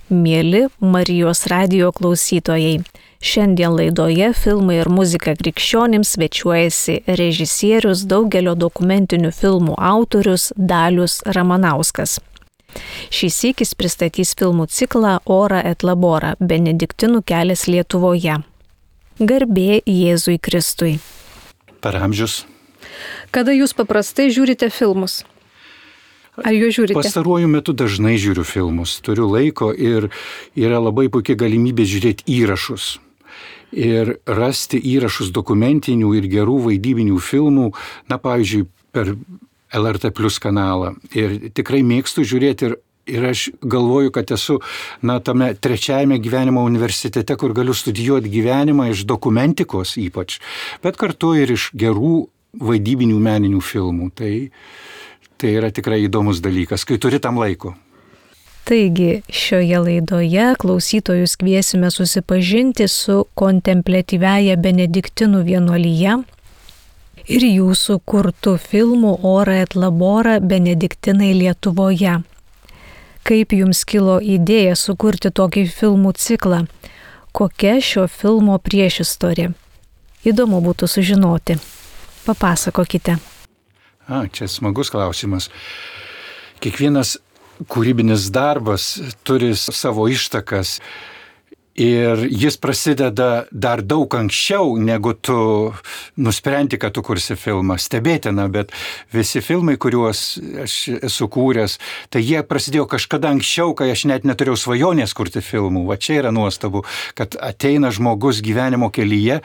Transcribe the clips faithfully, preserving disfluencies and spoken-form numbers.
Mieli Marijos radijo klausytojai, šiandien laidoje Filmai ir muzika krikščionims svečiuojasi režisierius, daugelio dokumentinių filmų autorius Dalius Ramanauskas. Šį sykį pristatys filmų ciklą Ora et labora – Benediktinų kelias Lietuvoje. Garbė Jėzui Kristui. Per amžius. Kada jūs paprastai žiūrite filmus? Ar jūs žiūrite? Pastaruoju metu dažnai žiūriu filmus, turiu laiko ir yra labai puikia galimybė žiūrėti įrašus. Ir rasti įrašus dokumentinių ir gerų vaidybinių filmų, na pavyzdžiui, per L R T Plus kanalą. Ir tikrai mėgstu žiūrėti ir, ir aš galvoju, kad esu na, tame trečiajame gyvenimo universitete, kur galiu studijuoti gyvenimą iš dokumentikos ypač, bet kartu ir iš gerų vaidybinių meninių filmų. Tai Tai yra tikrai įdomus dalykas, kai turi tam laiko. Taigi, šioje laidoje klausytojus kviesime susipažinti su kontempliatyviaja Benediktinų vienuolija ir jūsų kurtų filmų Ora et labora – Benediktinai Lietuvoje. Kaip jums kilo idėja sukurti tokį filmų ciklą? Kokia šio filmo priešistorė? Įdomu būtų sužinoti. Papasakokite. A, čia smagus klausimas. Kiekvienas kūrybinis darbas turi savo ištakas ir jis prasideda dar daug anksčiau, negu tu nusprendi, kad tu kursi filmą. Stebėtina, bet visi filmai, kuriuos aš esu kūręs, tai jie prasidėjo kažkada anksčiau, kai aš net neturėjau svajonės kurti filmų. Va čia yra nuostabu, kad ateina žmogus gyvenimo kelyje.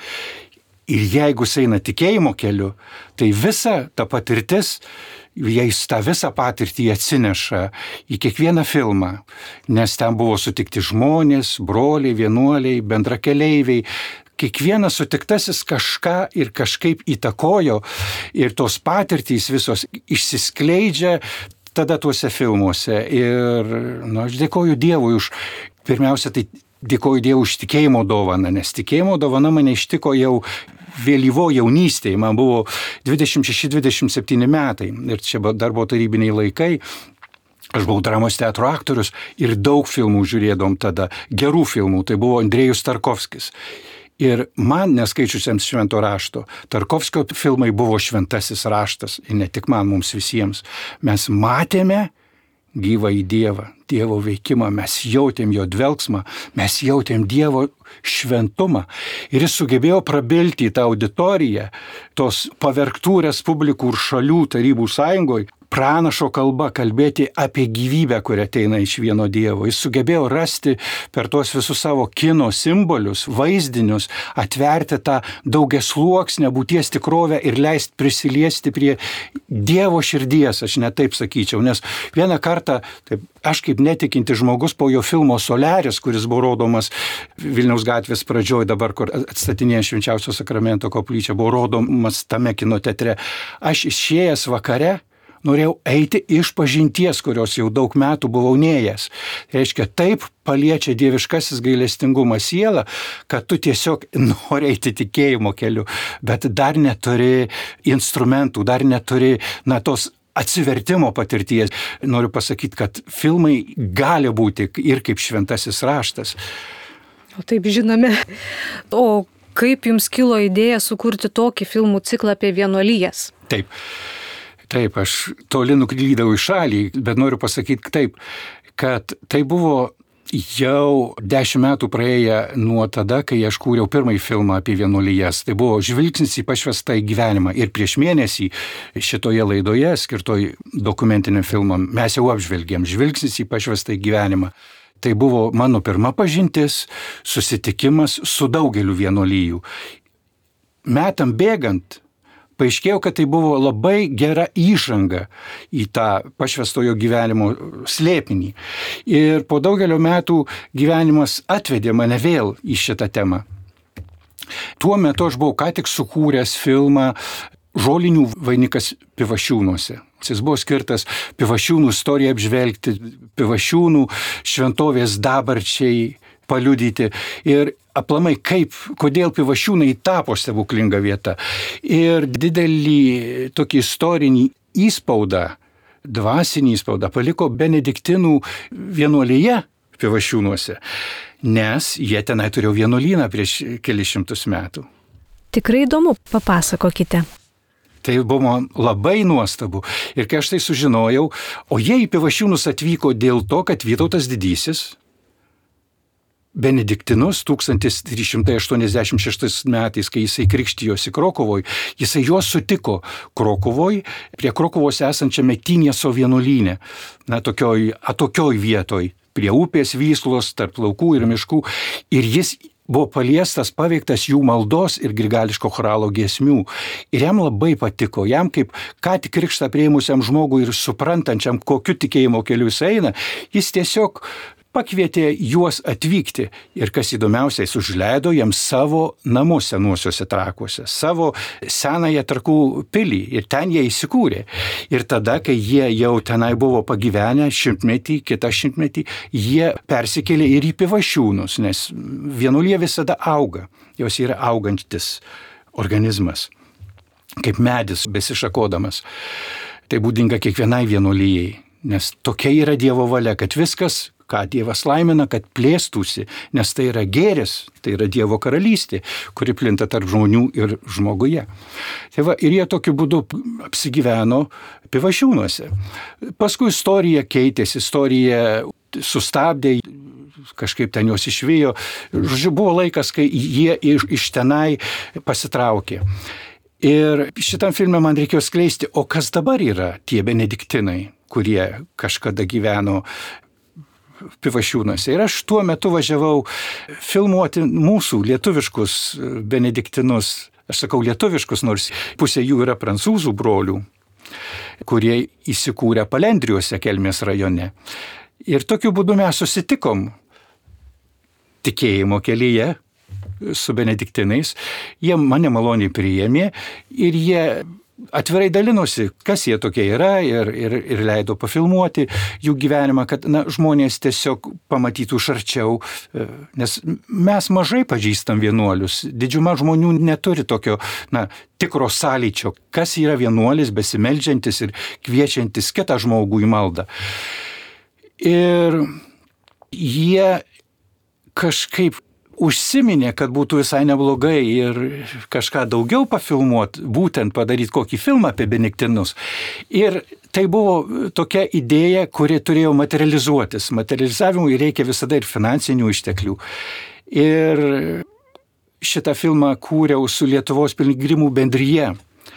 Ir jeigu jis eina tikėjimo keliu, tai visa ta patirtis, jis tą visą patirtį atsineša į kiekvieną filmą, nes ten buvo sutikti žmonės, broliai, vienuoliai, bendrakeleiviai. Kiekvienas sutiktasis kažką ir kažkaip įtakojo ir tos patirtys visos išsiskleidžia tada tuose filmuose. Ir nu, aš dėkoju Dievui už, pirmiausia, tai dėkoju Dievui už tikėjimo dovaną, nes tikėjimo dovana mane ištiko jau vėlyvo jaunystėje, man buvo dvidešimt šeši dvidešimt septyni metai ir čia dar buvo tarybiniai laikai. Aš buvau dramos teatro aktorius ir daug filmų žiūrėdom tada, gerų filmų, tai buvo Andrėjus Tarkovskis. Ir man, neskaičiusiems švento rašto, Tarkovskio filmai buvo šventasis raštas ir ne tik man, mums visiems. Mes matėme gyvą į Dievą, Dievo veikimą, mes jautėm jo dvelgsmą, mes jautėm Dievo šventumą. Ir jis sugebėjo prabilti į tą auditoriją, tos pavergtų respublikų ir šalių tarybų sąjungoje, pranašo kalba kalbėti apie gyvybę, kuri ateina iš vieno Dievo. Jis sugebėjo rasti per tos visus savo kino simbolius, vaizdinius, atverti tą daugiasluoksnę būties tikrovę ir leisti prisiliesti prie Dievo širdies, aš net taip sakyčiau. Nes vieną kartą, taip, aš kaip netikinti žmogus po jo filmo Soliaris, kuris buvo rodomas Vilniaus gatvės pradžioj, dabar kur atstatinėja Švenčiausio sakramento koplyčia, buvo rodomas tame kino teatre. Aš išėjęs vakare norėjau eiti iš pažinties, kurios jau daug metų buvau nėjęs. Tai reiškia, taip paliečia dieviškasis gailestingumas sielą, kad tu tiesiog nori eiti tikėjimo keliu, bet dar neturi instrumentų, dar neturi na, tos atsivertimo patirties. Noriu pasakyti, kad filmai gali būti ir kaip šventasis raštas. O taip žinome. O kaip jums kilo idėja sukurti tokį filmų ciklą apie vienuolijas? Taip. Taip, aš toli nuklydau į šalį, bet noriu pasakyti taip, kad tai buvo jau dešimt metų praėję nuo tada, kai aš kūriau pirmąjį filmą apie vienuolijas. Tai buvo žvilgsnis į pašvestą gyvenimą. Ir prieš mėnesį šitoje laidoje, skirtoj dokumentiniam filmam, mes jau apžvelgėm žvilgsnis į pašvestą gyvenimą. Tai buvo mano pirma pažintis, susitikimas su daugeliu vienuolijų. Metam bėgant, paaiškėjo, kad tai buvo labai gera įžanga į tą pašvestojo gyvenimo slėpinį. Ir po daugelio metų gyvenimas atvedė mane vėl į šitą temą. Tuo metu aš buvau ką tik sukūręs filmą Žolinių vainikas Pivašiūnuose. Jis buvo skirtas Pivašiūnų istoriją apžvelgti, Pivašiūnų šventovės dabarčiai paliudyti ir aplamai kaip, kodėl Pivašiūnai tapo stebuklinga vieta. Ir didelį tokį istorinį įspaudą, dvasinį įspaudą paliko Benediktinų vienuolija Pivašiūnuose, nes jie tenai turėjo vienuolyną prieš kelius šimtus metų. Tikrai įdomu, papasakokite. Tai buvo labai nuostabu. Ir kai aš tai sužinojau, o jie į Pivašiūnus atvyko dėl to, kad Vytautas Didysis Benediktinus tūkstantis trys šimtai aštuoniasdešimt šeštais metais, kai jisai krikštijosi Krokuvoj, jisai juos sutiko Krokuvoj, prie Krokuvos esančiame Tynėso vienuolyne, na, tokioj atokioj vietoj, prie upės Vyslos, tarp laukų ir miškų. Ir jis buvo paliestas, paveiktas jų maldos ir grigališko choralo giesmių. Ir jam labai patiko, jam kaip ką tik krikštą priėmusiam žmogui ir suprantančiam, kokiu tikėjimo keliu jis eina, jis tiesiog pakvietė juos atvykti ir, kas įdomiausia, jis užleido jiems savo namus senuosiuose Trakuose, savo senąją Trakų pilį ir ten jie įsikūrė. Ir tada, kai jie jau tenai buvo pagyvenę šimtmetį, kitą šimtmetį, jie persikėlė ir į Pivašiūnus, nes vienuolija visada auga, jos yra augantis organizmas, kaip medis besišakodamas. Tai būdinga kiekvienai vienuolijai, nes tokia yra Dievo valia, kad viskas, ką Dievas laimina, kad plėstųsi, nes tai yra gėris, tai yra Dievo karalystė, kuri plinta tarp žmonių ir žmoguje. Tai va, ir jie tokiu būdu apsigyveno Pivašiūnuose. Paskui istorija keitėsi, istorija sustabdė, kažkaip ten jos išvijo. Žodžiu, buvo laikas, kai jie iš, iš tenai pasitraukė. Ir šitam filme man reikėjo skleisti, o kas dabar yra tie benediktinai, kurie kažkada gyveno Pivašiūnuose. Ir aš tuo metu važiavau filmuoti mūsų lietuviškus benediktinus. Aš sakau lietuviškus, nors pusė jų yra prancūzų brolių, kurie įsikūrė Palendriuose, Kelmės rajone. Ir tokiu būdu mes susitikom tikėjimo kelyje su benediktinais. Jie mane maloniai priėmė ir jie atvirai dalinosi, kas jie tokie yra ir, ir, ir leido pafilmuoti jų gyvenimą, kad na, žmonės tiesiog pamatytų iš arčiau, nes mes mažai pažįstam vienuolius. Didžiuma žmonių neturi tokio na, tikro sąlyčio, kas yra vienuolis besimeldžiantis ir kviečiantis kitą žmogų į maldą. Ir jie kažkaip užsiminė, kad būtų visai neblogai ir kažką daugiau pafilmuoti, būtent padaryti kokį filmą apie benediktinus. Ir tai buvo tokia idėja, kuri turėjo materializuotis. Materializavimui reikia visada ir finansinių išteklių. Ir šitą filmą kūriau su Lietuvos piligrimų bendrija.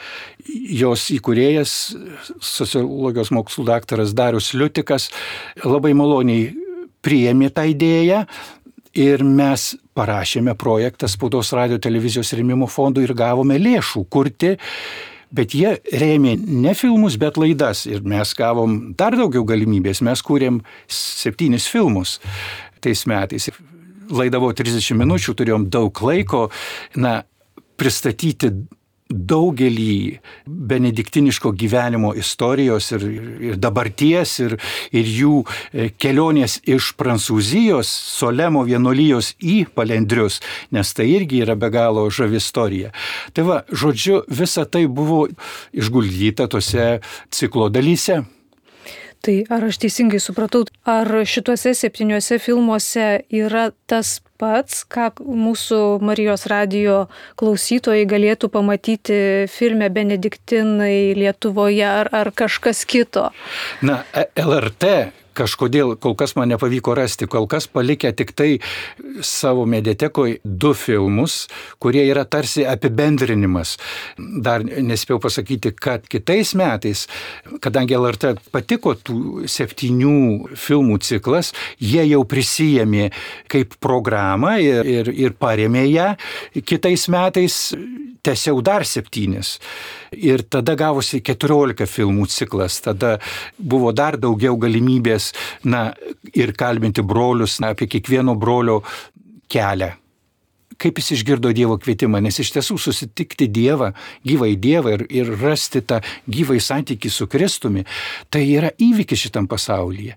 Jos įkūrėjas, sociologijos mokslų daktaras Darius Liutikas, labai maloniai priėmė tą idėją. Ir mes parašėme projektą Spaudos radijo televizijos rėmimo fondui ir gavome lėšų kurti, bet jie rėmė ne filmus, bet laidas. Ir mes gavom dar daugiau galimybės. Mes kūrėm septynis filmus tais metais. Laida buvo trisdešimt minučių, turėjom daug laiko na, pristatyti daugelį benediktiniško gyvenimo istorijos ir, ir dabarties ir, ir jų kelionės iš Prancūzijos, Solemo vienuolijos į Palendrius, nes tai irgi yra be galo žavi istorija. Tai va, žodžiu, visa tai buvo išguldyta tose ciklo dalyse. Tai ar aš teisingai supratau, ar šituose septyniuose filmuose yra tas pats, ką mūsų Marijos radijo klausytojai galėtų pamatyti filme Benediktinai Lietuvoje ar, ar kažkas kito? Na, L R T kažkodėl kol kas man nepavyko rasti, kol kas palikę tik tai savo mediatekoje du filmus, kurie yra tarsi apibendrinimas. Dar nespėjau pasakyti, kad kitais metais, kadangi L R T patiko tų septynių filmų ciklas, jie jau prisijėmė kaip programą ir, ir, ir parėmė ją. Kitais metais tęsiau dar septynis. Ir tada gavosi keturiolika filmų ciklas. Tada buvo dar daugiau galimybės na, ir kalbinti brolius na, apie kiekvieno brolio kelią. Kaip jis išgirdo Dievo kvietimą, nes iš tiesų susitikti Dievą, gyvąjį Dievą ir, ir rasti tą gyvąjį santykį su Kristumi, tai yra įvykis šitam pasaulyje.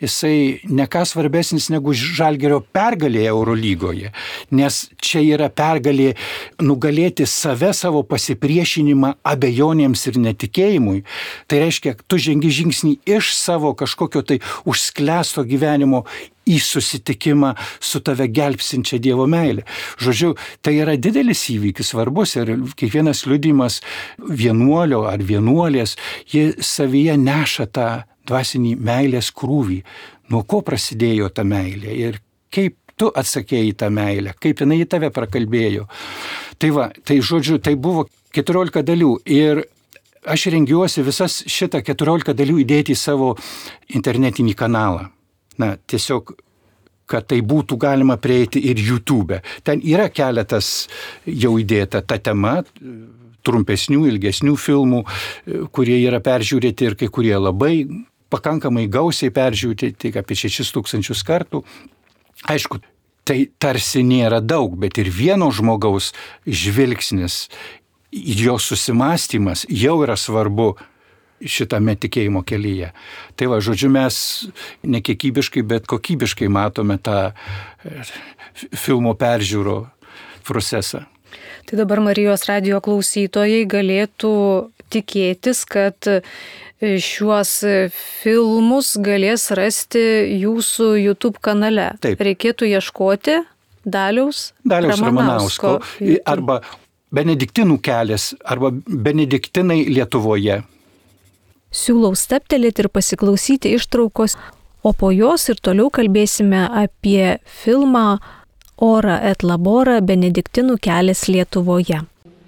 jisai ne ką svarbesnis negu Žalgirio pergalė Eurolygoje, nes čia yra pergalė nugalėti save, savo pasipriešinimą abejonėms ir netikėjimui. Tai reiškia, tu žengi žingsnį iš savo kažkokio tai užsklęsto gyvenimo į susitikimą su tave gelbsinčia Dievo meilė. Žodžiu, tai yra didelis įvykis, svarbus ir kiekvienas liudijimas vienuolio ar vienuolės, jie savyje neša tą dvasinį meilės krūvį. Nuo ko prasidėjo ta meilė ir kaip tu atsakėjai tą meilę, kaip jinai į tave prakalbėjo. Tai va, tai žodžiu, tai buvo keturiolika dalių ir aš rengiuosi visas šitą keturiolika dalių įdėti į savo internetinį kanalą. Na, tiesiog, kad tai būtų galima prieiti ir YouTube. Ten yra keletas jau įdėta ta tema, trumpesnių, ilgesnių filmų, kurie yra peržiūrėti ir kai kurie labai pakankamai gausiai peržiūrėti, tik apie šešis tūkstančius kartų. Aišku, tai tarsi nėra daug, bet ir vieno žmogaus žvilgsnis, jo susimąstymas jau yra svarbu šitame tikėjimo kelyje. Tai va, žodžiu, mes ne kiekybiškai, bet kokybiškai matome tą filmo peržiūro procesą. Tai dabar Marijos radijo klausytojai galėtų tikėtis, kad šiuos filmus galės rasti jūsų YouTube kanale. Taip. Reikėtų ieškoti Daliaus, Daliaus Ramanausko. Ramanausko arba Benediktinų kelias, arba Benediktinai Lietuvoje. Siūlau steptelėti ir pasiklausyti ištraukos, o po jos ir toliau kalbėsime apie filmą Ora et Labora Benediktinų kelias Lietuvoje.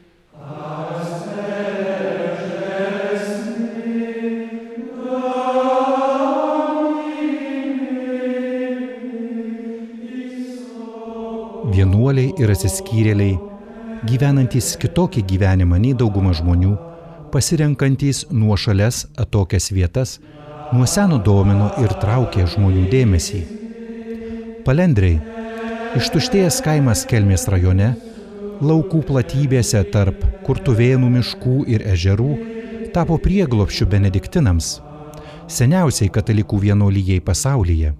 Vienuoliai ir atsiskyrėliai, gyvenantys kitokį gyvenimą nei dauguma žmonių, pasirenkantys nuošales atokias vietas, nuo seno domino ir traukė žmonių dėmesį. Palendriai, ištuštėjęs kaimas Kelmės rajone, laukų platybėse tarp Kurtuvėnų miškų ir ežerų, tapo prieglobsčiu benediktinams, seniausiai katalikų vienuolijai pasaulyje.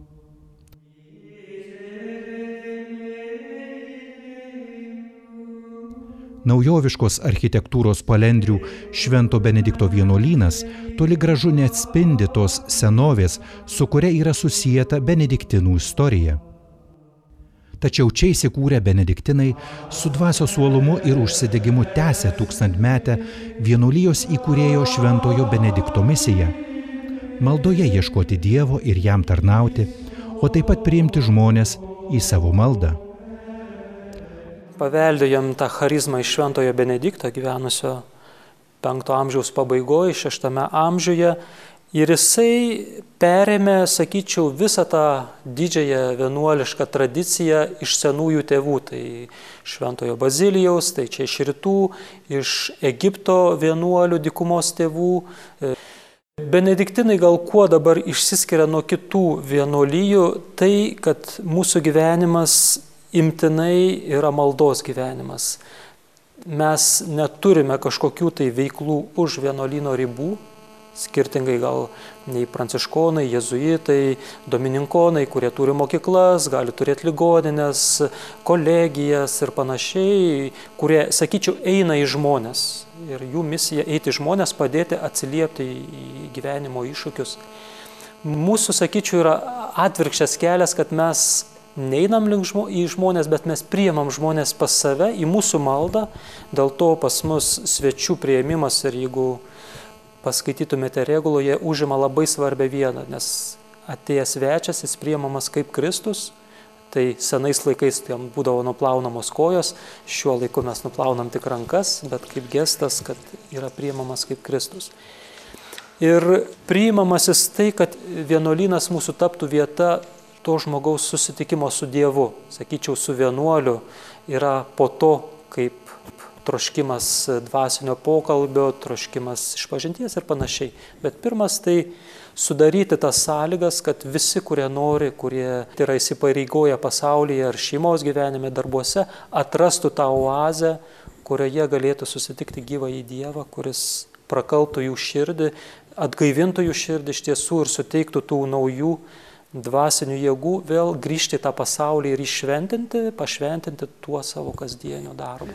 Naujoviškos architektūros palendrių Švento Benedikto vienuolynas toli gražu neatspindi tos senovės, su kuria yra susieta benediktinų istorija. Tačiau čia įsikūrę benediktinai su dvasios uolumu ir užsidegimu tęsė tūkstantmetę vienuolijos įkūrėjo Šventojo Benedikto misiją – maldoje ieškoti Dievo ir jam tarnauti, o taip pat priimti žmones į savo maldą. Paveldėjom tą charizmą iš Šventojo Benedikto gyvenusio penkto amžiaus pabaigoje, šeštame amžiuje. Ir jisai perėmė, sakyčiau, visą tą didžiąją vienuolišką tradiciją iš senųjų tėvų. Tai Šventojo Bazilijaus, tai čia iš rytų, iš Egipto vienuolių dykumos tėvų. Benediktinai gal kuo dabar išsiskiria nuo kitų vienuolijų, tai kad mūsų gyvenimas imtinai yra maldos gyvenimas. Mes neturime kažkokių tai veiklų už vienuolyno ribų, skirtingai gal nei pranciškonai, jėzuitai, domininkonai, kurie turi mokyklas, gali turėti ligoninės, kolegijas ir panašiai, kurie, sakyčiau, eina į žmonės. Ir jų misija eiti į žmonės, padėti atsiliepti į gyvenimo iššūkius. Mūsų, sakyčiau, yra atvirkščias kelias, kad mes neinam link žmo, į žmonės, bet mes priimam žmonės pas save, į mūsų maldą. Dėl to pas mus svečių priėmimas, ir jeigu paskaitytumėte reguloje, užima labai svarbią vietą, nes atėjęs svečias, jis priimamas kaip Kristus. Tai senais laikais tam būdavo nuplaunamos kojos, šiuo laiku mes nuplaunam tik rankas, bet kaip gestas, kad yra priimamas kaip Kristus. Ir priimamasis tai, kad vienuolynas mūsų taptų vieta to žmogaus susitikimo su Dievu, sakyčiau, su vienuoliu, yra po to, kaip troškimas dvasinio pokalbio, troškimas išpažinties ir panašiai. Bet pirmas tai sudaryti tas sąlygas, kad visi, kurie nori, kurie yra įsipareigoję pasaulyje ar šeimos gyvenime, darbuose, atrastų tą oazę, kurioje galėtų susitikti gyvąjį Dievą, kuris prakaltų jų širdį, atgaivintų jų širdį iš tiesų ir suteiktų tų naujų dvasinių jėgų vėl grįžti į tą pasaulį ir iššventinti, pašventinti tuo savo kasdienio darbu.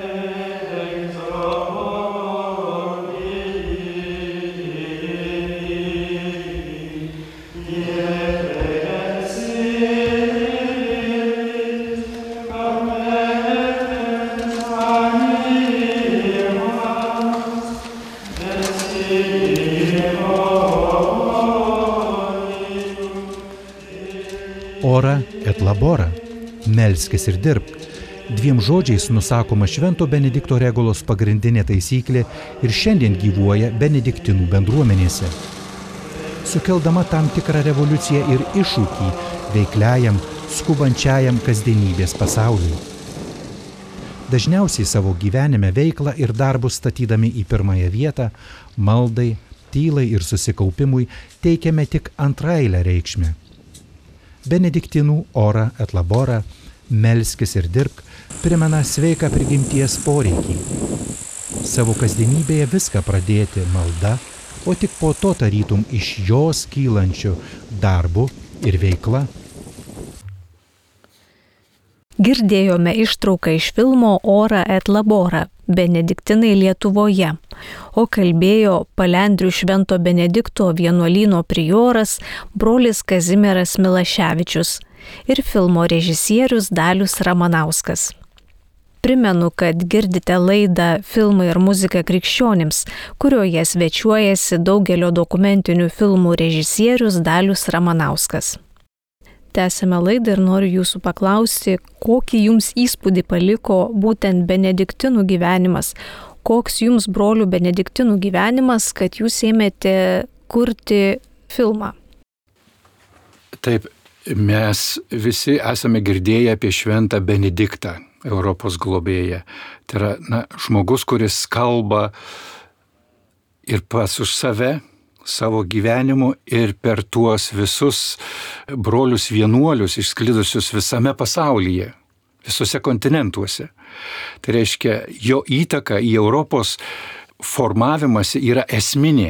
Ora et labora, melskis ir dirbk. Dviem žodžiais nusakoma Švento Benedikto regulos pagrindinė taisyklė ir šiandien gyvuoja benediktinų bendruomenėse, sukeldama tam tikrą revoliuciją ir iššūkį veikliajam, skubančiajam kasdienybės pasauliui. Dažniausiai savo gyvenime veiklą ir darbus statydami į pirmąją vietą, maldai, tylai ir susikaupimui teikiame tik antraeilę reikšmę. Benediktinų ora et labora, melskis ir dirbk, primena sveiką prigimties poreikį. Savo kasdienybėje viską pradėti malda, o tik po to tarytum iš jos kylančių darbų ir veikla. Girdėjome ištrauką iš filmo Ora et labora, Benediktinai Lietuvoje, o kalbėjo Palendrių Švento Benedikto vienuolyno prioras brolis Kazimieras Milaševičius ir filmo režisierius Dalius Ramanauskas. Primenu, kad girdite laidą Filmai ir muzika krikščionims, kurioje svečiuojasi daugelio dokumentinių filmų režisierius Dalius Ramanauskas. Tęsime laidą ir noriu jūsų paklausti, kokį jums įspūdį paliko būtent benediktinų gyvenimas, koks jums, brolių benediktinų gyvenimas, kad jūs ėmėte kurti filmą. Taip, mes visi esame girdėję apie Šventą Benediktą, Europos globėją. Tai yra na, žmogus, kuris kalba ir pats už save, savo gyvenimu ir per tuos visus brolius vienuolius išsklidusius visame pasaulyje, visuose kontinentuose. Tai reiškia, jo įtaka į Europos formavimąsi yra esminė.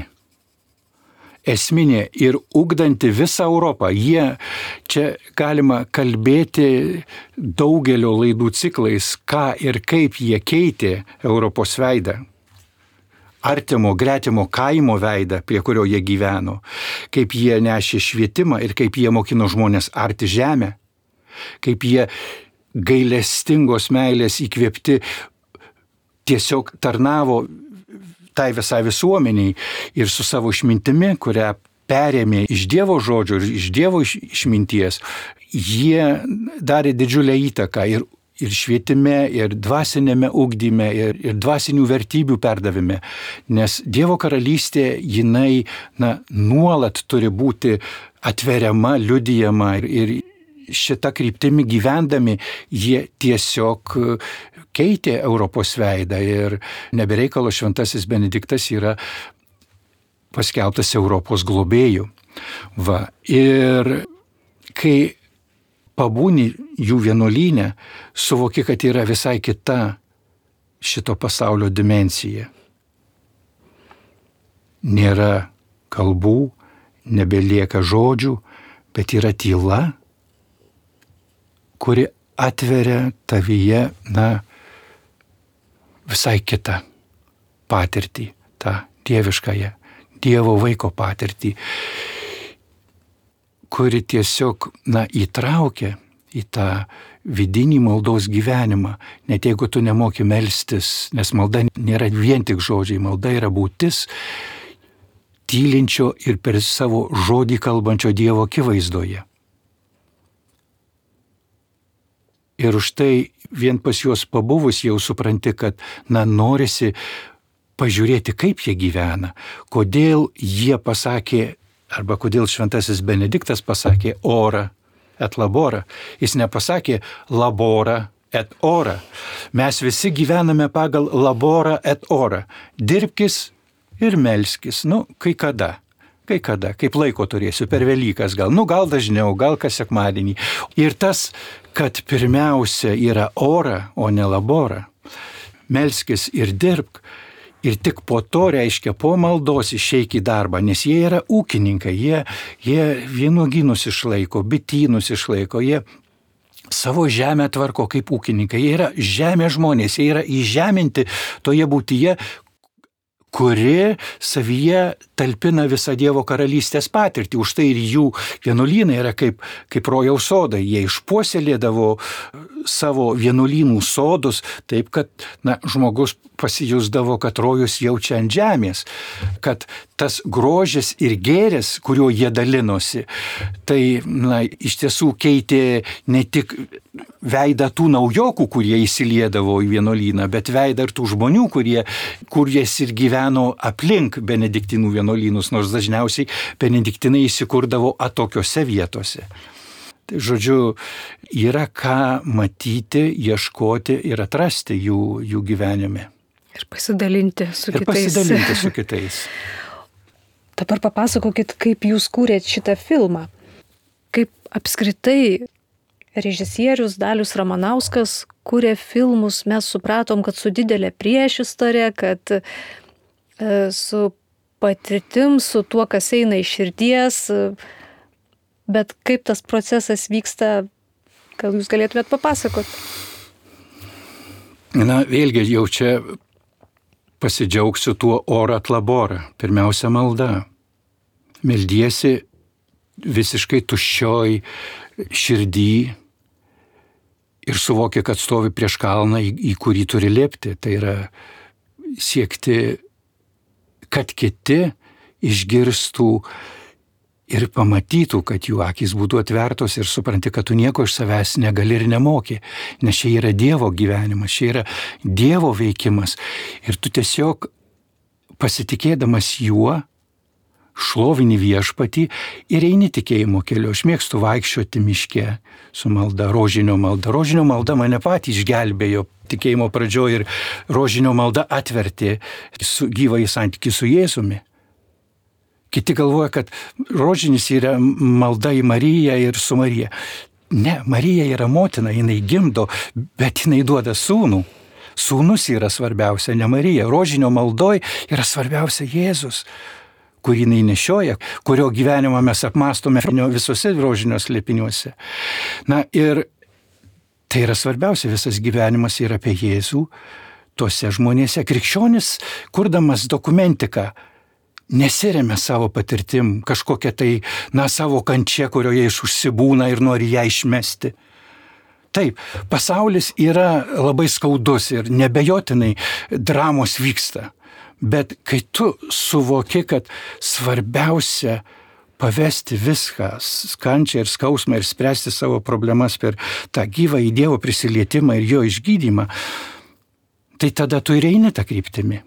Esminė ir ugdanti visą Europą. Jie, čia galima kalbėti daugelio laidų ciklais, ką ir kaip jie keitė Europos veidą. Artimo, gretimo kaimo veidą, prie kurio jie gyveno, kaip jie nešė švietimą ir kaip jie mokino žmonės arti žemę, kaip jie gailestingos meilės įkvėpti tiesiog tarnavo tai visai visuomeniai ir su savo išmintimi, kurią perėmė iš Dievo žodžio ir iš Dievo išminties, jie darė didžiulę įtaką ir ir švietime, ir dvasinėme ugdyme, ir, ir dvasinių vertybių perdavime. Nes Dievo karalystė, jinai na, nuolat turi būti atveriama, liudijama ir, ir šitą kryptimį gyvendami jie tiesiog keitė Europos veidą ir nebereikalo Šventasis Benediktas yra paskelbtas Europos globėjų. Va. Ir kai pabūni jų vienuolyne, suvoki, kad yra visai kita šito pasaulio dimensija. Nėra kalbų, nebelieka žodžių, bet yra tyla, kuri atveria tavyje, na, visai kitą patirtį, tą dieviškąją, Dievo vaiko patirtį, kuri tiesiog, na, įtraukia į tą vidinį maldos gyvenimą, net jeigu tu nemoki melstis, nes malda nėra vien tik žodžiai, malda yra būtis tylinčio ir per savo žodį kalbančio Dievo akivaizdoje. Ir už tai vien pas juos pabuvus jau supranti, kad, na, norisi pažiūrėti, kaip jie gyvena, kodėl jie pasakė, arba kodėl Šventasis Benediktas pasakė ora et labora. Jis nepasakė labora et ora. Mes visi gyvename pagal labora et ora. Dirbkis ir melskis. Nu, kai kada. Kai kada. Kaip laiko turėsiu. Per Velykas gal. Nu, gal dažniau, gal kas sekmadienį. Ir tas, kad pirmiausia yra ora, o ne labora. Melskis ir dirbk, ir tik po to, reiškia, po maldos išeik į darbą, nes jie yra ūkininkai, jie, jie vynuogynus išlaiko, bitynus išlaiko, jie savo žemę tvarko kaip ūkininkai, jie yra žemės žmonės, jie yra įžeminti toje būtyje, kuri savyje talpina visą Dievo karalystės patirtį. Už tai ir jų vienuolynai yra kaip, kaip rojaus sodai. Jie išpuoselėdavo savo vienuolynų sodus taip, kad na, žmogus pasijusdavo, kad rojus jaučia ant žemės, kad tas grožis ir gėris, kuriuo jie dalinosi, tai na, iš tiesų keitė ne tik veidą tų naujokų, kurie įsiliedavo į vienuolyną, bet veidą ir tų žmonių, kurie, kurie ir gyveno aplink benediktinų vienuolynus, nors dažniausiai benediktinai įsikurdavo atokiose vietose. Tai žodžiu, yra ką matyti, ieškoti ir atrasti jų, jų gyvenime. Ir pasidalinti su ir kitais. Ir pasidalinti su kitais. Dabar papasakokit, kaip jūs kūrėt šitą filmą. Kaip apskritai režisierius Dalius Ramanauskas kūrė filmus, mes supratom, kad su didelė priešistorė, kad e, su patirtim, su tuo, kas eina iš širdies, bet kaip tas procesas vyksta, gal jūs galėtumėt papasakot? Na, vėlgi jau čia pasidžiaugsiu tuo orat labora. Pirmiausia, malda. Meldiesi visiškai tuščioj širdį ir suvoki, kad stovi prieš kalną, į, į kurį turi lipti. Tai yra siekti, kad kiti išgirstų ir pamatytų, kad jų akys būtų atvertos ir supranti, kad tu nieko iš savęs negali ir nemoki, nes čia yra Dievo gyvenimas, čia yra Dievo veikimas ir tu tiesiog pasitikėdamas juo šlovini viešpatį ir eini tikėjimo keliu. Aš mėgstu vaikščioti miške su malda, rožinio malda. Rožinio malda mane patį išgelbėjo tikėjimo pradžioje ir rožinio malda atvertė su gyvąjį santykį su Jėzumi. Kiti galvoja, kad rožinis yra malda į Mariją ir su Marija. Ne, Marija yra motina, jinai gimdo, bet jinai duoda sūnų. Sūnus yra svarbiausia, ne Marija. Rožinio maldoj yra svarbiausia Jėzus, kurį jinai nešioja, kurio gyvenimą mes apmastome visose rožinio slėpiniuose. Na ir tai yra svarbiausia, visas gyvenimas yra apie Jėzų tose žmonėse. Krikščionis, kurdamas dokumentiką, nesiremia savo patirtim, kažkokia tai, na, savo kančia, kurioje jis užsibūna ir nori ją išmesti. Taip, pasaulis yra labai skaudus ir nebejotinai dramos vyksta, bet kai tu suvoki, kad svarbiausia pavesti viską, kančią ir skausmą ir spręsti savo problemas per tą gyvą į Dievo prisilietimą ir jo išgydymą, tai tada tu ir eini tą kryptimį.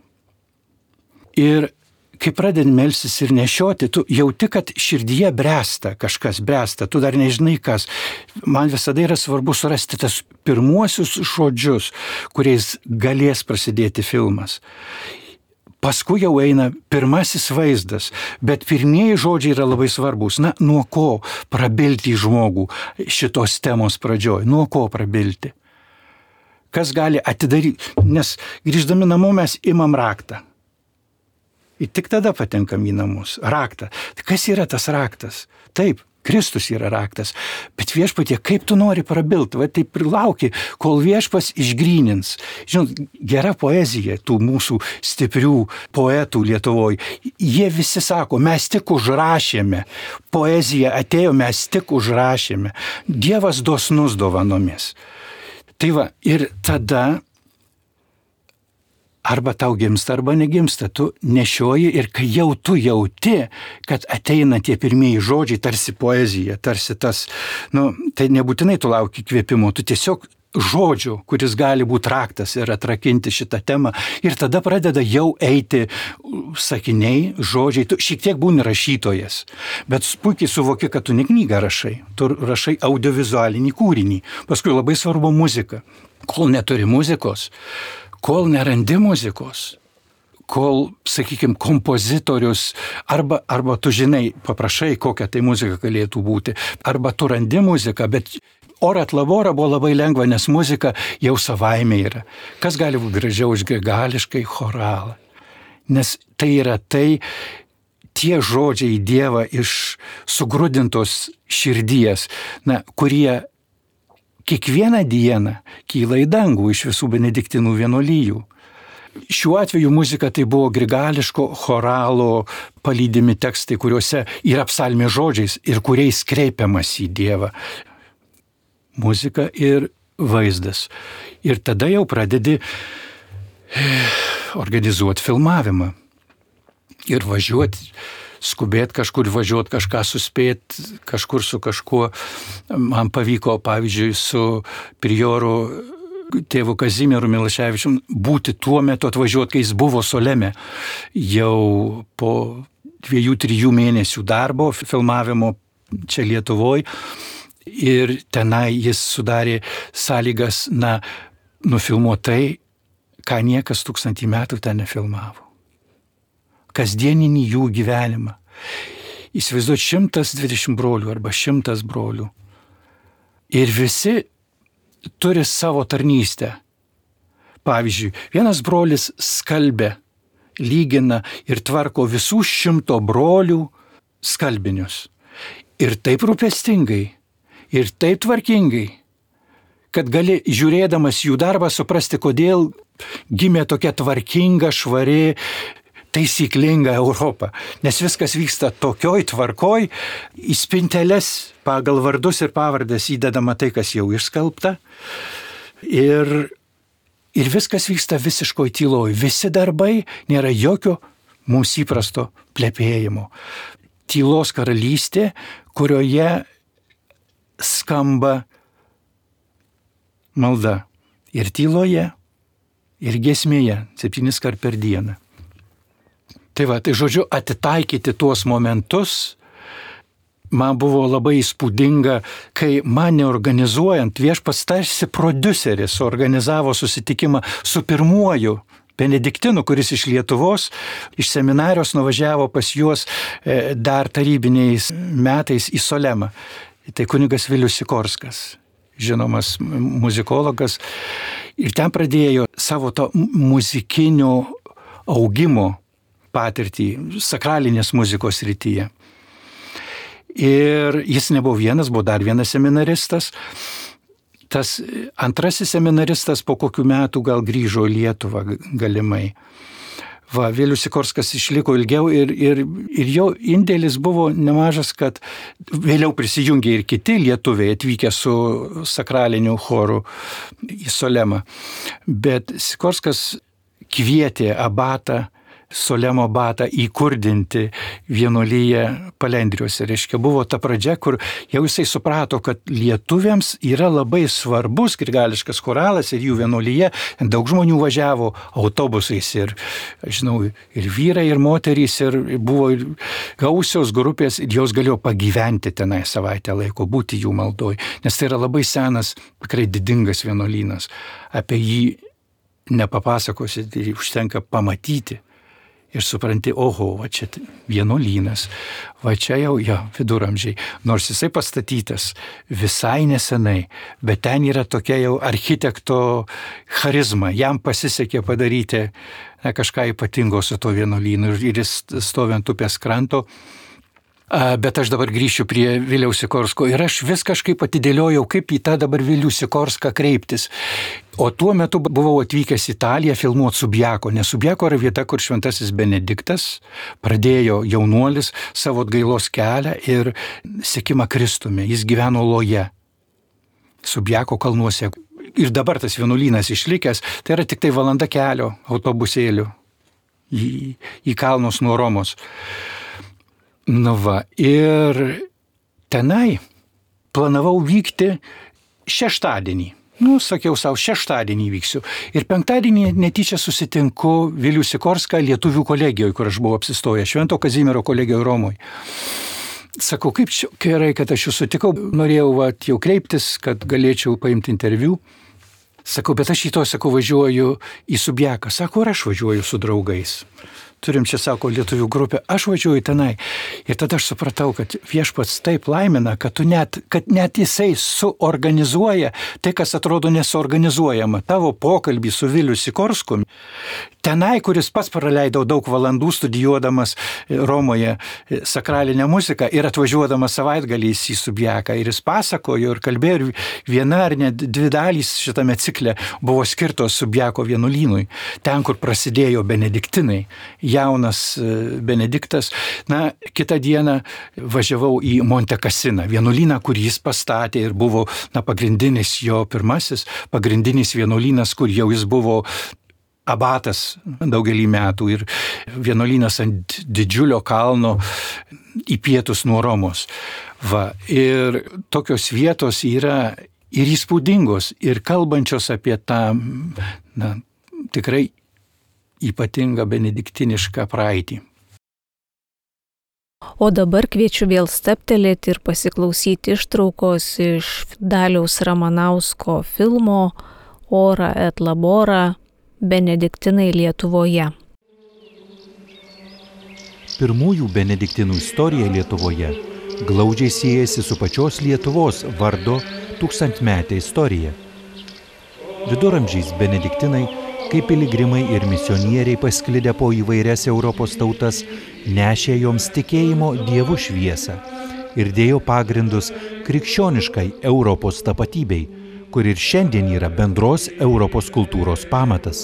Ir kai pradedi melstis ir nešioti, tu jauti, kad širdyje bręsta, kažkas bręsta, tu dar nežinai kas. Man visada yra svarbu surasti tas pirmuosius žodžius, kuriais galės prasidėti filmas. Paskui jau eina pirmasis vaizdas, bet pirmieji žodžiai yra labai svarbus. Na, nuo ko prabilti į žmogų šitos temos pradžioj? Nuo ko prabilti? Kas gali atidaryti? Nes grįždami namo mes imam raktą. Ir tik tada patenkam į namus. Raktą. Kas yra tas raktas? Taip, Kristus yra raktas. Bet viešpatie, kaip tu nori prabilti? Va taip ir lauki, kol viešpas išgrynins. Žinot, gera poezija tų mūsų stiprių poetų Lietuvoje. Jie visi sako, mes tik užrašėme. Poezija atėjo, mes tik užrašėme. Dievas dosnus dovanomis. Tai va, ir tada arba tau gimsta, arba negimsta, tu nešioji ir kai jau tu jauti, kad ateina tie pirmieji žodžiai, tarsi poezija, tarsi tas, nu, tai nebūtinai tu lauki kvėpimo, tu tiesiog žodžių, kuris gali būti raktas ir atrakinti šitą temą ir tada pradeda jau eiti sakiniai, žodžiai, tu šiek tiek būni rašytojas, bet puikiai suvoki, kad tu ne knygą rašai, tu rašai audiovizualinį kūrinį, paskui labai svarbu muzika, kol neturi muzikos, kol nerandi muzikos, kol, sakykime, kompozitorius, arba, arba tu žinai, paprašai, kokia tai muzika galėtų būti, arba tu randi muziką, bet orat labora buvo labai lengva, nes muzika jau savaime yra. Kas gali būti gražiau už grigališkai choralą? nes tai yra tai, tie žodžiai į Dievą iš sugrūdintos širdies, na, kurie kiekvieną dieną kyla į dangų iš visų benediktinų vienuolijų. Šiuo atveju muzika tai buvo grigališko choralo palydimi tekstai, kuriuose yra psalmės žodžiais ir kuriais kreipiamas į Dievą. Muzika ir vaizdas. Ir tada jau pradedi organizuoti filmavimą. Ir važiuoti, skubėti kažkur, važiuoti kažką suspėti, kažkur su kažkuo. Man pavyko, pavyzdžiui, su prioru tėvu Kazimieru Milaševičium būti tuo metu atvažiuoti, kai jis buvo Soleme. Jau po dviejų, trijų mėnesių darbo, filmavimo čia Lietuvoje. Ir tenai jis sudarė sąlygas, na, nufilmuoti tai, ką niekas tūkstantį metų ten nefilmavo. Kasdieninį jų gyvenimą. Įsivaizduoti šimtas dvidešimt brolių arba šimtas brolių. Ir visi turi savo tarnystę. Pavyzdžiui, vienas brolis skalbia, lygina ir tvarko visų šimto brolių skalbinius. Ir taip rūpestingai, ir taip tvarkingai, kad gali žiūrėdamas jų darbą suprasti, kodėl gimė tokia tvarkinga, švari, taisyklinga Europa. Nes viskas vyksta tokioj tvarkoj, į spinteles pagal vardus ir pavardės įdedama tai, kas jau išskalbta. Ir, ir viskas vyksta visiškoj tyloj. Visi darbai, nėra jokio mums įprasto plepėjimo. Tylos karalystė, kurioje skamba malda. Ir tyloje, ir giesmėje, septynis kart per dieną. Tai va, tai žodžiu, atitaikyti tuos momentus man buvo labai įspūdinga, kai mane organizuojant, viešpats tarsi prodiuseris organizavo susitikimą su pirmuoju benediktinu, kuris iš Lietuvos, iš seminarijos nuvažiavo pas juos dar tarybiniais metais į Solemą. Tai kunigas Vilius Sikorskas, žinomas muzikologas, ir ten pradėjo savo to muzikinio augimo patirtį sakralinės muzikos srityje. Ir jis nebuvo vienas, buvo dar vienas seminaristas. Tas antrasis seminaristas po kokių metų gal grįžo į Lietuvą galimai. Va, Vilius Sikorskas išliko ilgiau ir, ir, ir jo indėlis buvo nemažas, kad vėliau prisijungė ir kiti lietuviai atvykę su sakraliniu choru į Solemą. Bet Sikorskas kvietė abatą, Solemo abatą įkurdinti vienuolyje Palendriuose. Reiškia, buvo ta pradžia, kur jau jisai suprato, kad lietuviams yra labai svarbus grigališkas choralas ir jų vienuolyje. Daug žmonių važiavo autobusais ir, žinau, ir vyrai, ir moterys, ir buvo ir gausios grupės, ir jos galėjo pagyventi tenai savaitę laiko, būti jų maldoj. Nes tai yra labai senas, tikrai didingas vienuolynas. Apie jį nepapasakosi, tai užtenka pamatyti. Ir supranti, oho, va čia vienuolynas, va čia jau, ja, viduramžiai. Nors jisai pastatytas visai nesenai, bet ten yra tokia jau architekto charizma. Jam pasisekė padaryti na, kažką ypatingo su to vienuolynu ir jis stovi ant upės kranto. Bet aš dabar grįšiu prie Viliaus Sikorsko ir aš vis kažkaip atidėliojau, kaip į tą dabar Vilių Sikorską kreiptis. O tuo metu buvau atvykęs į Italiją filmuoti Subjako, nes Subjako yra vieta, kur šventasis Benediktas pradėjo jaunuolis savo atgailos kelią ir sekimą Kristumi. Jis gyveno Loje, Subjako kalnuose. Ir dabar tas vienuolynas išlikęs, tai yra tik tai valanda kelio autobusėlių į, į kalnus nuo Romos. Nu va, ir tenai planavau vykti šeštadienį. Nu, sakiau savo, šeštadienį vyksiu. Ir penktadienį netyčia susitinku Vilių Sikorską lietuvių kolegijoje, kur aš buvau apsistojęs, Švento Kazimiero kolegijoje Romoje. Sakau, kaip čia gerai, kad aš jūs sutikau, norėjau va, jau kreiptis, kad galėčiau paimti interviu. Sakau, bet aš į to, sakau, važiuoju į Subjaką. Sakau, ir aš važiuoju su draugais. turim čia, sako, lietuvių grupę, aš važiuoju tenai. Ir tada aš supratau, kad viešpats taip laimina, kad, tu net, kad net jisai suorganizuoja tai, kas atrodo nesuorganizuojama. Tavo pokalbį su Viliu Sikorskum, tenai, kuris pats praleido daug valandų studijuodamas Romoje sakralinę muziką ir atvažiuodamas savaitgaliais į Subjaką. Ir jis pasakojo ir kalbėjo, ir viena ar net dvi dalys šitame cikle buvo skirtos Subjako vienuolynui. Ten, kur prasidėjo benediktinai, jaunas Benediktas. Na, kitą dieną važiavau į Monte Cassino, vienuolyną, kurį jis pastatė ir buvo, na, pagrindinis jo pirmasis, pagrindinis vienuolynas, kur jau jis buvo abatas daugelį metų ir vienuolynas ant didžiulio kalno į pietus nuo Romos. Va, ir tokios vietos yra ir įspūdingos, ir kalbančios apie tą, na, tikrai ypatingą benediktinišką praeitį. O dabar kviečiu vėl steptelėti ir pasiklausyti ištraukos iš Daliaus Ramanausko filmo Ora et labora Benediktinai Lietuvoje. Pirmųjų benediktinų istorija Lietuvoje glaudžiai siejasi su pačios Lietuvos vardo tūkstantmetė istorija. Viduramžiais benediktinai, kaip piligrimai ir misionieriai pasklidę po įvairias Europos tautas, nešė joms tikėjimo Dievu šviesą ir dėjo pagrindus krikščioniškai Europos tapatybei, kur ir šiandien yra bendros Europos kultūros pamatas.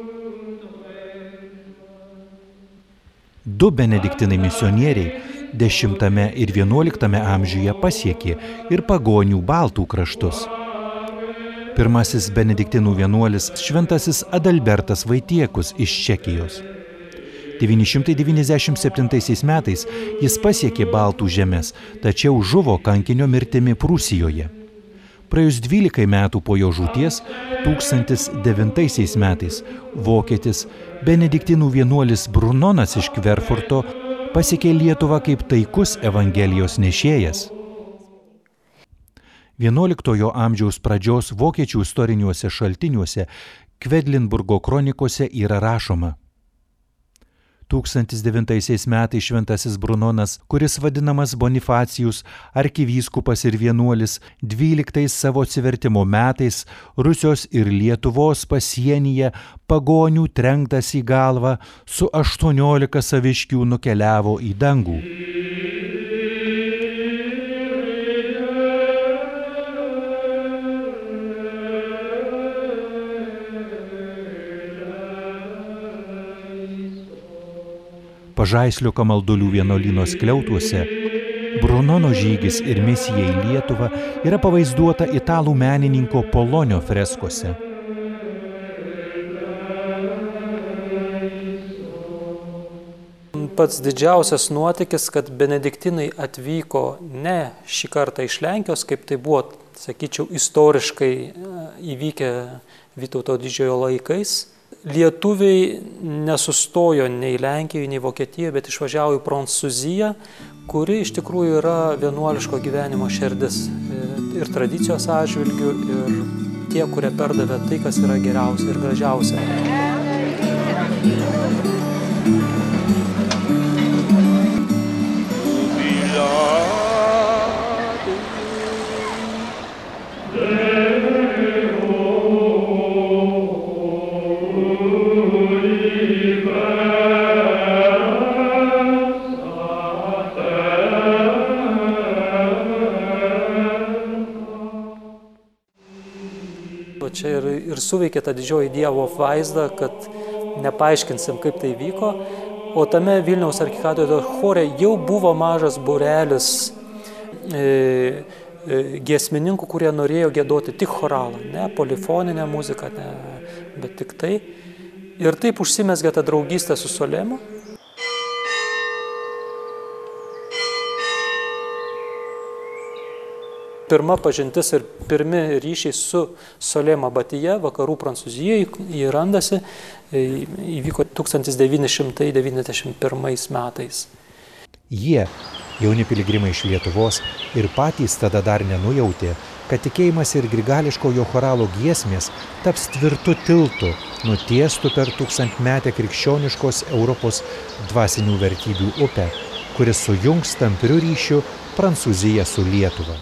Du benediktinai misionieriai dešimtame ir vienuoliktame amžiuje pasiekė ir pagonių baltų kraštus. Pirmasis benediktinų vienuolis šventasis Adalbertas Vaitiekus iš Čekijos. devyni šimtai devyniasdešimt septintaisiais metais jis pasiekė baltų žemes, tačiau žuvo kankinio mirtimi Prūsijoje. Praėjus dvylikai metų po jo žūties, tūkstantis devintaisiais metais, vokietis benediktinų vienuolis Brunonas iš Kverfurto pasiekė Lietuvą kaip taikus Evangelijos nešėjas. vienuoliktojo amžiaus pradžios vokiečių istoriniuose šaltiniuose Kvedlinburgo kronikose yra rašoma. tūkstantis devintaisiais metais šventasis Brunonas, kuris vadinamas Bonifacijus, arkivyskupas ir vienuolis, dvyliktais savo atsivertimo metais Rusijos ir Lietuvos pasienyje pagonių trenktas į galvą su aštuoniolika saviškių nukeliavo į dangų. Pažaislio Kamaldulių vienuolyno skliautuose Brunono žygis ir misija į Lietuvą yra pavaizduota italų menininko Polonio freskose. Pats didžiausias nuotykis, kad benediktinai atvyko ne šį kartą iš Lenkijos, kaip tai buvo, sakyčiau, istoriškai įvykę Vytauto didžiojo laikais. Lietuviai nesustojo nei Lenkijoje, nei Vokietijoje, bet išvažiavo į Prancūziją, kuri iš tikrųjų yra vienuoliško gyvenimo šerdis ir tradicijos atžvilgių, ir tie, kurie perdavė tai, kas yra geriausia ir gražiausia. Čia ir, ir suveikė ta didžioji Dievo apvaizda, kad nepaaiškinsim, kaip tai vyko. O tame Vilniaus arkikatedros chore jau buvo mažas būrelis e, e, giesmininkų, kurie norėjo giedoti tik choralą, ne polifoninę muziką, ne, bet tik tai. Ir taip užsimezgė ta draugystė su Solėmu. Pirma pažintis ir pirmi ryšiai su Solėmo abatija, vakarų Prancūzijoje, jį randasi, įvyko tūkstantis devyni šimtai devyniasdešimt pirmais metais. Jie, jauni piligrimai iš Lietuvos, ir patys tada dar nenujautė, kad tikėjimas ir grigališkojo choralo giesmės taps tvirtu tiltu, nutiestų per tūkstantmetę krikščioniškos Europos dvasinių vertybių upę, kuris sujungs tampriu ryšiu Prancūziją su Lietuva.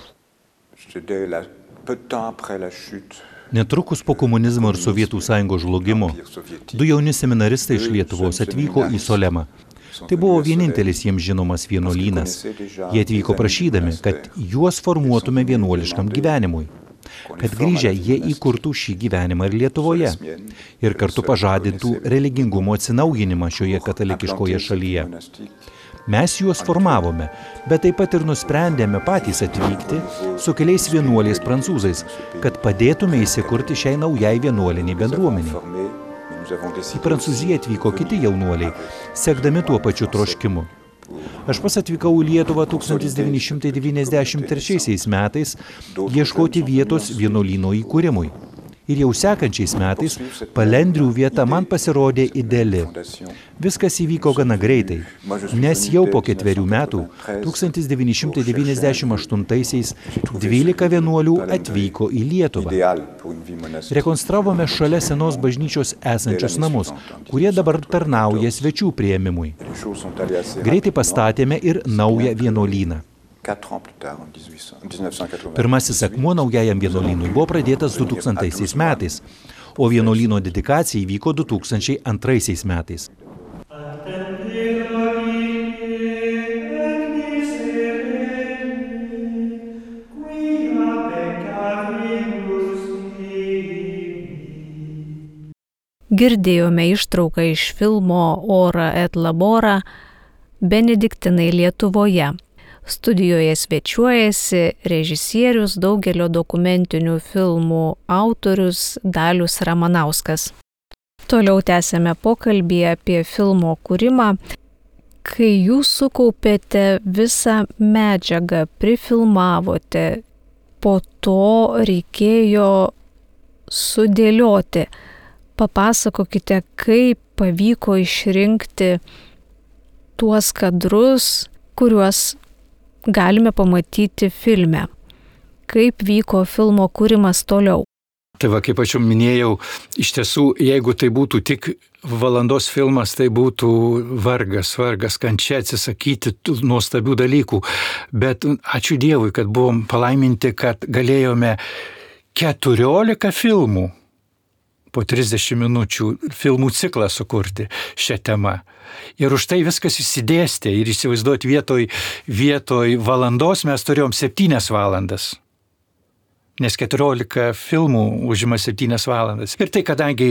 Netrukus po komunizmo ir Sovietų sąjungos žlugimo, du jauni seminaristai iš Lietuvos atvyko į Solemą. Tai buvo vienintelis jiems žinomas vienuolynas. Jie atvyko prašydami, kad juos formuotume vienuoliškam gyvenimui. Kad grįžę jie įkurtų šį gyvenimą ir Lietuvoje ir kartu pažadintų religingumo atsinaujinimą šioje katalikiškoje šalyje. Mes juos formavome, bet taip pat ir nusprendėme patys atvykti su keliais vienuoliais prancūzais, kad padėtume įsikurti šiai naujai vienuoliniai bendruomeniai. Į Prancūziją atvyko kiti jaunuoliai, sekdami tuo pačiu troškimu. Aš pats atvykau į Lietuvą tūkstantis devyni šimtai devyniasdešimt trečiaisiais metais ieškoti vietos vienuolyno įkūrimui. Ir jau sekančiais metais Palendrių vieta man pasirodė ideali. Viskas įvyko gana greitai, nes jau po ketverių metų, tūkstantis devyni šimtai devyniasdešimt aštuntaisiais, dvylika vienuolių atvyko į Lietuvą. Rekonstravome šalia senos bažnyčios esančius namus, kurie dabar tarnauja svečių priėmimui. Greitai pastatėme ir naują vienuolyną. Pirmasis akmuo naujajam vienuolynui buvo pradėtas du tūkstantaisiais metais, o vienuolyno dedikacija įvyko du tūkstančiai antraisiais metais. Girdėjome ištrauką iš filmo Ora et Labora Benediktinai Lietuvoje. Studijoje svečiuojasi režisierius, daugelio dokumentinių filmų autorius Dalius Ramanauskas. Toliau tęsėme pokalbį apie filmo kūrimą. Kai jūs sukaupėte visą medžiagą, prifilmavote, po to reikėjo sudėlioti. Papasakokite, kaip pavyko išrinkti tuos kadrus, kuriuos galime pamatyti filme. Kaip vyko filmo kūrimas toliau? Tai va, kaip aš jau minėjau, iš tiesų, jeigu tai būtų tik valandos filmas, tai būtų vargas, vargas, kančia atsisakyti tų nuostabių dalykų. Bet ačiū Dievui, kad buvom palaiminti, kad galėjome keturiolika filmų po trisdešimt minučių filmų ciklą sukurti šią temą. Ir už tai viskas įsidėstė ir įsivaizduoti vietoj, vietoj valandos mes turėjom septynias valandas. Nes keturiolika filmų užima septynias valandas. Ir tai kadangi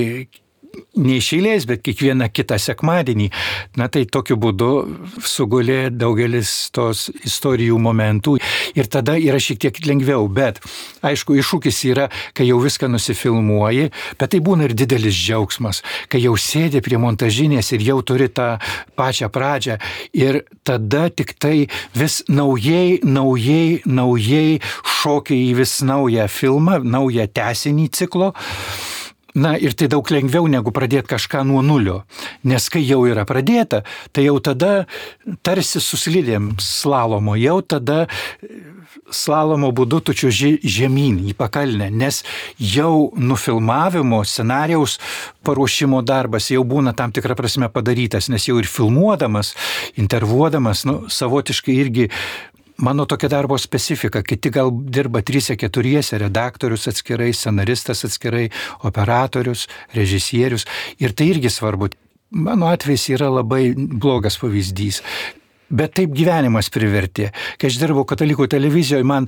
ne iš eilės, bet kiekvieną kitą sekmadienį, na tai tokiu būdu sugulė daugelis tos istorijų momentų ir tada yra šiek tiek lengviau, bet aišku, iššūkis yra, kai jau viską nusifilmuoji, bet tai būna ir didelis džiaugsmas, kai jau sėdi prie montažinės ir jau turi tą pačią pradžią ir tada tik tai vis naujai, naujai, naujai šokia į vis naują filmą, naują tęsinį ciklo. Na ir tai daug lengviau negu pradėti kažką nuo nulio, nes kai jau yra pradėta, tai jau tada tarsi suslidėm slalomo, jau tada slalomo būdu tu čiuoži žemyn į pakalnę, nes jau nufilmavimo scenarijaus paruošimo darbas jau būna tam tikrą prasme padarytas, nes jau ir filmuodamas, intervuodamas, nu, savotiškai irgi mano tokia darbo specifika, kiti gal dirba trise, keturiese, redaktorius atskirai, scenaristas atskirai, operatorius, režisierius. Ir tai irgi svarbu. Mano atvejs yra labai blogas pavyzdys. Bet taip gyvenimas privertė. Kai aš dirbau Katalikų televizijoje, man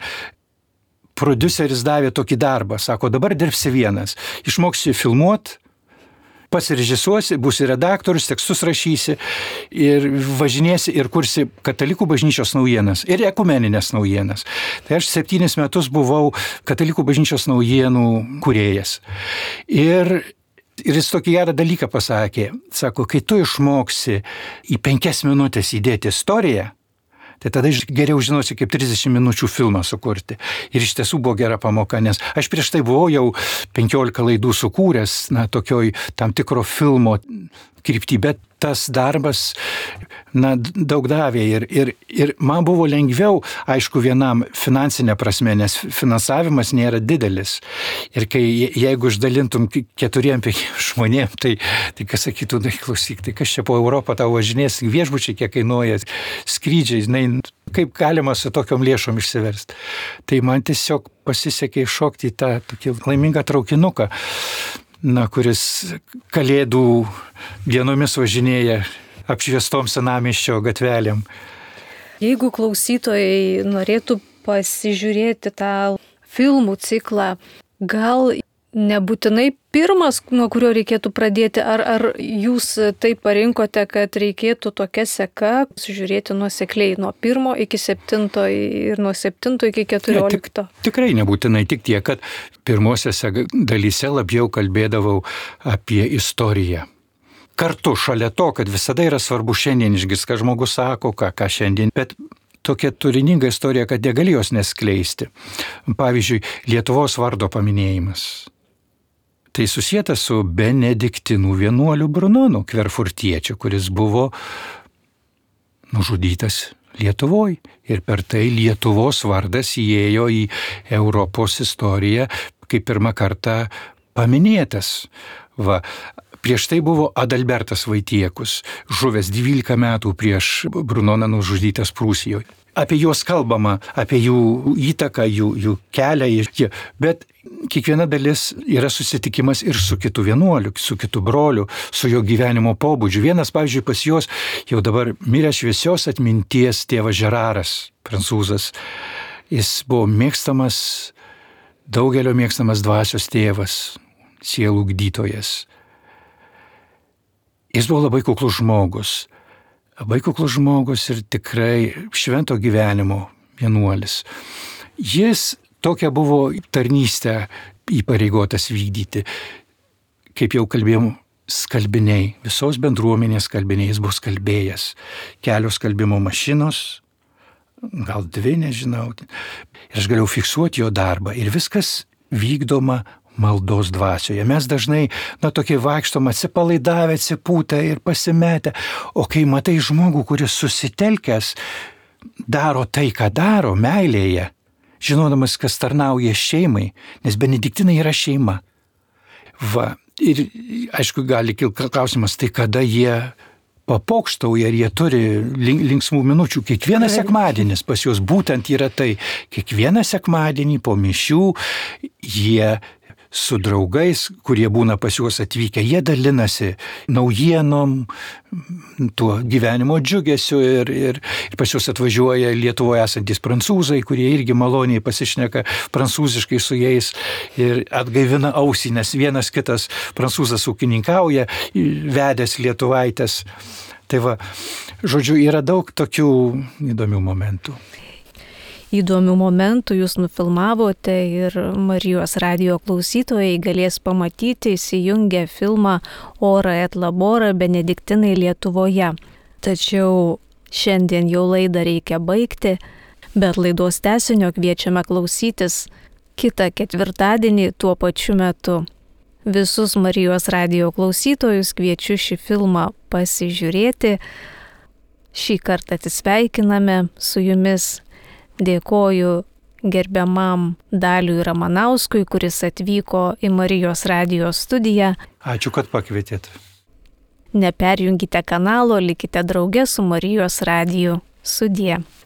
prodiuseris davė tokį darbą. Sako, dabar dirbsi vienas. Išmoksi filmuoti, pats režisuosi, būsi redaktorius, tekstus rašysi ir važinėsi ir kursi Katalikų bažnyčios naujienas ir ekumeninės naujienas. Tai aš septynis metus buvau Katalikų bažnyčios naujienų kūrėjas. Ir, ir jis tokį gerą dalyką pasakė. Sako, kai tu išmoksi į penkias minutės įdėti istoriją, tai tada geriau žinosi, kaip trisdešimt minučių filmą sukurti. Ir iš tiesų buvo gera pamoka, nes aš prieš tai buvau jau penkiolika laidų sukūręs, na, tokioj tam tikro filmo, kryptį, bet tas darbas, na, daug davė ir, ir, ir man buvo lengviau, aišku, vienam finansinė prasme, nes finansavimas nėra didelis. Ir kai, jeigu išdalintum keturiem žmonėm, tai, tai kas sakytų, tai klausyk, tai kas čia po Europą tau važinės, viešbučiai kiek kainuoja, skrydžiai, žinai, kaip galima su tokiom lėšom išsiversti. Tai man tiesiog pasisekė iššokti į tą tokį laimingą traukinuką, na, kuris kalėdų dienomis važinėja apšviestom senamiesčio gatvelėm. Jeigu klausytojai norėtų pasižiūrėti tą filmų ciklą, gal nebūtinai pirmas, nuo kurio reikėtų pradėti, ar, ar jūs taip parinkote, kad reikėtų tokia seka žiūrėti nuosekliai nuo pirmo iki septinto ir nuo septinto iki keturiolikto? Ne, tik, tikrai nebūtinai, tik tiek, kad pirmosiose dalyse labiau kalbėdavau apie istoriją. Kartu šalia to, kad visada yra svarbu šiandien išgirsti, ką žmogus sako, ką, ką šiandien, bet tokia turininga istorija, kad negali jos neskleisti. Pavyzdžiui, Lietuvos vardo paminėjimas. Tai susijęta su benediktinų vienuoliu Brunonu Kverfurtiečiu, kuris buvo nužudytas Lietuvoje. Ir per tai Lietuvos vardas įėjo į Europos istoriją, kaip pirmą kartą paminėtas. Va. Prieš tai buvo Adalbertas Vaitiekus, žuvęs dvylika metų prieš Brunoną nužudytas Prūsijoje. Apie juos kalbama, apie jų įtaką, jų, jų kelią. Bet kiekviena dalis yra susitikimas ir su kitu vienuoliu, su kitu broliu, su jo gyvenimo pobūdžiu. Vienas, pavyzdžiui, pas juos jau dabar miręs šviesios atminties tėvas Žeraras, prancūzas. Jis buvo mėgstamas, daugelio mėgstamas dvasios tėvas, sielų ugdytojas. Jis buvo labai kuklus žmogus. Labai kuklus žmogus ir tikrai švento gyvenimo vienuolis. Jis tokia buvo tarnystę įpareigotas vykdyti. Kaip jau kalbėjom, skalbiniai, visos bendruomenės skalbiniai, jis buvo skalbėjas. Kelios skalbimo mašinos, gal dvi, nežinau. Ir aš galėjau fiksuoti jo darbą ir viskas vykdoma maldos dvasioje. Mes dažnai, na, tokie vaikštom atsipalaidavę, atsipūtę ir pasimetę. O kai matai žmogų, kuris susitelkęs, daro tai, ką daro, meilėje, žinodamas, kas tarnauja šeimai, nes benediktinai yra šeima. Va, ir aišku, gali kilti klausimas, tai kada jie papokštauja ir jie turi linksmų minučių. Kiekvienas sekmadienis pas juos būtent yra tai. Kiekvieną sekmadienį po mišių jie su draugais, kurie būna pas juos atvykę, jie dalinasi naujienom, tuo gyvenimo džiugesiu ir, ir, ir pas juos atvažiuoja Lietuvoje esantis prancūzai, kurie irgi maloniai pasišneka prancūziškai su jais ir atgaivina ausį, nes vienas kitas prancūzas ūkininkauja, vedęs lietuvaitės. Tai va, žodžiu, yra daug tokių įdomių momentų. Įdomių momentų jūs nufilmavote ir Marijos radijo klausytojai galės pamatyti įsijungę filmą Ora et labora benediktinai Lietuvoje. Tačiau šiandien jau laidą reikia baigti, bet laidos tęsinio kviečiame klausytis kitą ketvirtadienį tuo pačiu metu. Visus Marijos radijo klausytojus kviečiu šį filmą pasižiūrėti. Šį kartą atsisveikiname su jumis. Dėkoju gerbiamam Daliui Ramanauskui, kuris atvyko į Marijos radijo studiją. Ačiū, kad pakvietėt. Neperjungite kanalo, likite drauge su Marijos radiju. Sudie.